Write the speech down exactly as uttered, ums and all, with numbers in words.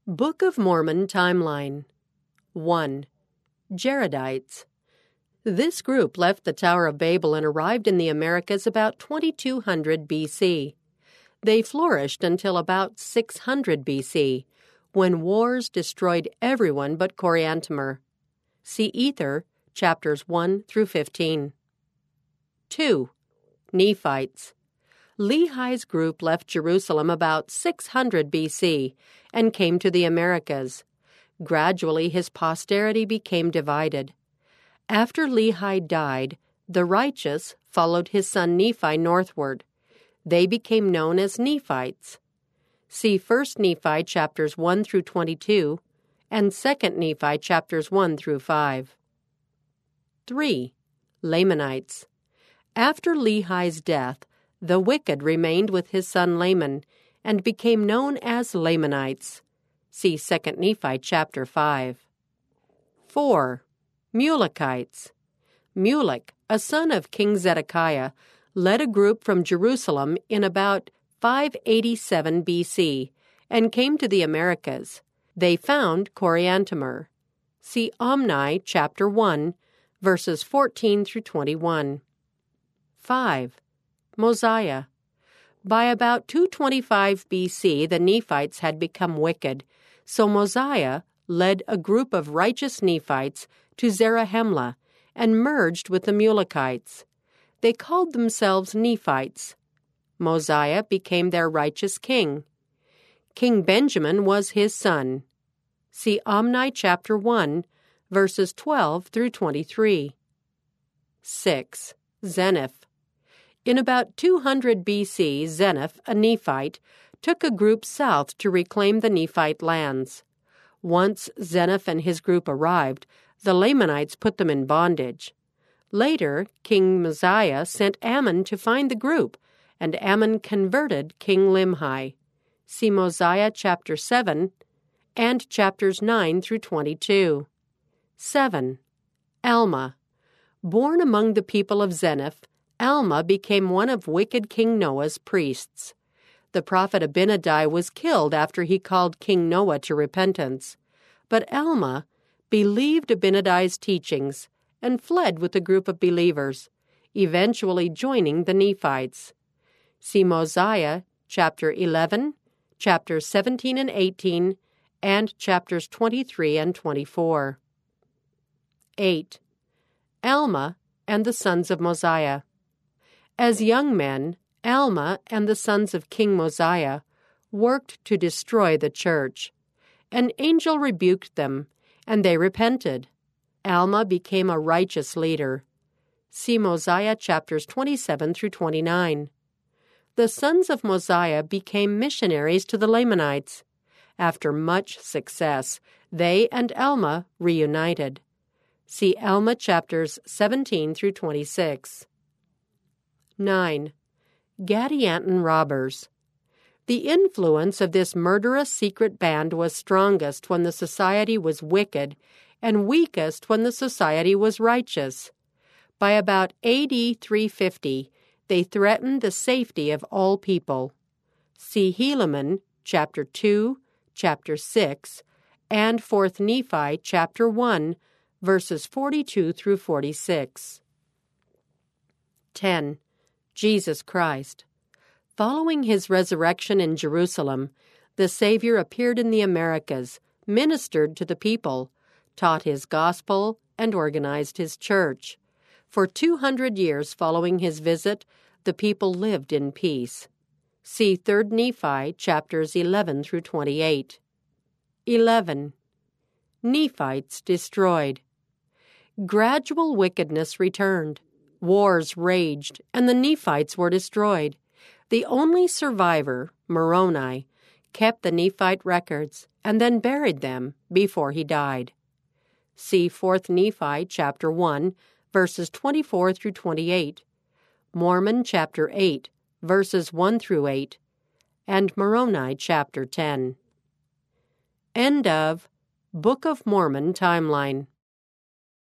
Book of Mormon Timeline. one. Jaredites. This group left the Tower of Babel and arrived in the Americas about twenty-two hundred B C. They flourished until about six hundred B C, when wars destroyed everyone but Coriantumr. See Ether, chapters one through fifteen. two. Nephites. Lehi's group left Jerusalem about six hundred B C and came to the Americas. Gradually, his posterity became divided. After Lehi died, the righteous followed his son Nephi northward. They became known as Nephites. See First Nephi chapters one through twenty-two and Second Nephi chapters one through five. three. Lamanites. After Lehi's death, the wicked remained with his son Laman and became known as Lamanites. See Second Nephi chapter five. four. Mulekites. Mulek, a son of King Zedekiah, led a group from Jerusalem in about five eighty-seven B C and came to the Americas. They found Coriantumr. See Omni chapter one, verses fourteen through twenty-one. five. Mosiah. By about two twenty-five B C, the Nephites had become wicked, so Mosiah led a group of righteous Nephites to Zarahemla and merged with the Mulekites. They called themselves Nephites. Mosiah became their righteous king. King Benjamin was his son. See Omni chapter one, verses twelve through twenty-three. six. Zeniff. In about two hundred B C, Zeniff, a Nephite, took a group south to reclaim the Nephite lands. Once Zeniff and his group arrived, the Lamanites put them in bondage. Later, King Mosiah sent Ammon to find the group, and Ammon converted King Limhi. See Mosiah chapter seven and chapters nine through twenty-two. seven. Alma. Born among the people of Zeniff, Alma became one of wicked King Noah's priests. The prophet Abinadi was killed after he called King Noah to repentance. But Alma believed Abinadi's teachings and fled with a group of believers, eventually joining the Nephites. See Mosiah chapter eleven, chapters seventeen and eighteen, and chapters twenty-three and twenty-four. eight. Alma and the sons of Mosiah. As young men, Alma and the sons of King Mosiah worked to destroy the church. An angel rebuked them, and they repented. Alma became a righteous leader. See Mosiah chapters twenty-seven through twenty-nine. The sons of Mosiah became missionaries to the Lamanites. After much success, they and Alma reunited. See Alma chapters seventeen through twenty-six. nine. Gadianton robbers. The influence of this murderous secret band was strongest when the society was wicked and weakest when the society was righteous. By about A D three fifty, they threatened the safety of all people. See Helaman, chapter two, chapter six, and Fourth Nephi, chapter one, verses forty-two through forty-six. ten. Jesus Christ. Following his resurrection in Jerusalem, the Savior appeared in the Americas, ministered to the people, taught his gospel, and organized his church. For two hundred years following his visit, the people lived in peace. See Third Nephi, chapters eleven through twenty-eight. eleven. Nephites destroyed. Gradual wickedness returned. Wars raged, and the Nephites were destroyed. The only survivor, Moroni, kept the Nephite records and then buried them before he died. See Fourth Nephi chapter one, verses twenty-four through twenty-eight, Mormon chapter eight, verses one through eight, and Moroni chapter ten. End of Book of Mormon Timeline.